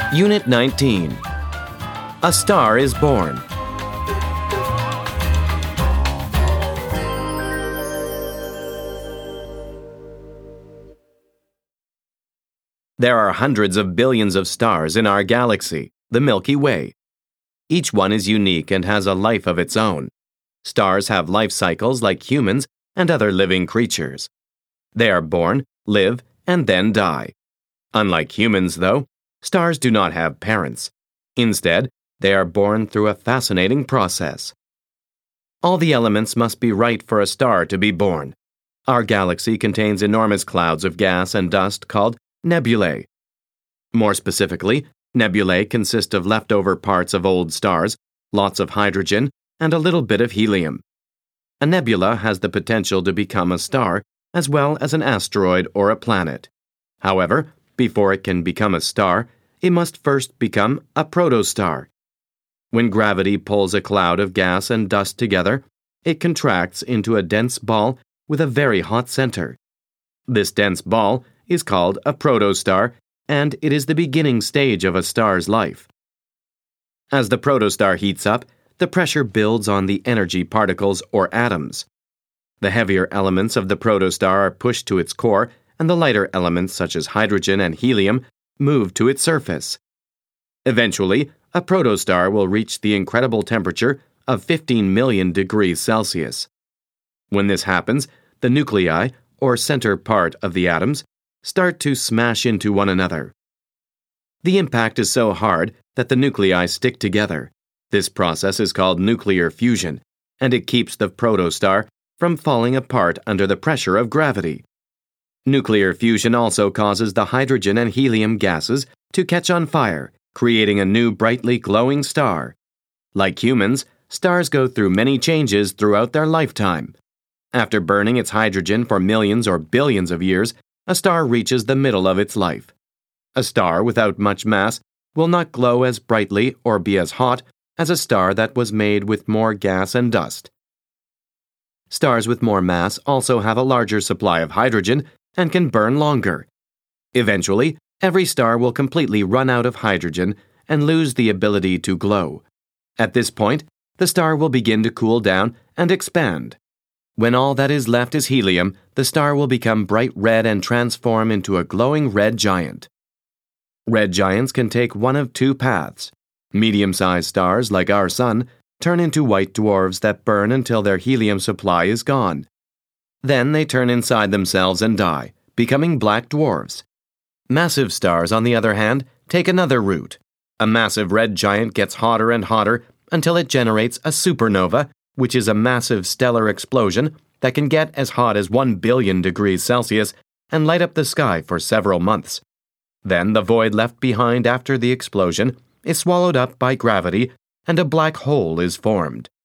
Unit 19. A star is born. There are hundreds of billions of stars in our galaxy, the Milky Way. Each one is unique and has a life of its own. Stars have life cycles like humans and other living creatures. They are born, live, and then die. Unlike humans, though, stars do not have parents. Instead, they are born through a fascinating process. All the elements must be right for a star to be born. Our galaxy contains enormous clouds of gas and dust called nebulae. More specifically, nebulae consist of leftover parts of old stars, lots of hydrogen, and a little bit of helium. A nebula has the potential to become a star, as well as an asteroid or a planet. However, before it can become a star, it must first become a protostar. When gravity pulls a cloud of gas and dust together, it contracts into a dense ball with a very hot center. This dense ball is called a protostar, and it is the beginning stage of a star's life. As the protostar heats up, the pressure builds on the energy particles or atoms. The heavier elements of the protostar are pushed to its core, and the lighter elements such as hydrogen and helium move to its surface. Eventually, a protostar will reach the incredible temperature of 15 million degrees Celsius. When this happens, the nuclei, or center part of the atoms, start to smash into one another. The impact is so hard that the nuclei stick together. This process is called nuclear fusion, and it keeps the protostar from falling apart under the pressure of gravity. Nuclear fusion also causes the hydrogen and helium gases to catch on fire, creating a new brightly glowing star. Like humans, stars go through many changes throughout their lifetime. After burning its hydrogen for millions or billions of years, a star reaches the middle of its life. A star without much mass will not glow as brightly or be as hot as a star that was made with more gas and dust. Stars with more mass also have a larger supply of hydrogen and can burn longer. Eventually, every star will completely run out of hydrogen and lose the ability to glow. At this point, the star will begin to cool down and expand. When all that is left is helium, the star will become bright red and transform into a glowing red giant. Red giants can take one of two paths. Medium-sized stars, like our Sun, turn into white dwarfs that burn until their helium supply is gone. Then they turn inside themselves and die, becoming black dwarfs. Massive stars, on the other hand, take another route. A massive red giant gets hotter and hotter until it generates a supernova, which is a massive stellar explosion that can get as hot as 1 billion degrees Celsius and light up the sky for several months. Then the void left behind after the explosion is swallowed up by gravity and a black hole is formed.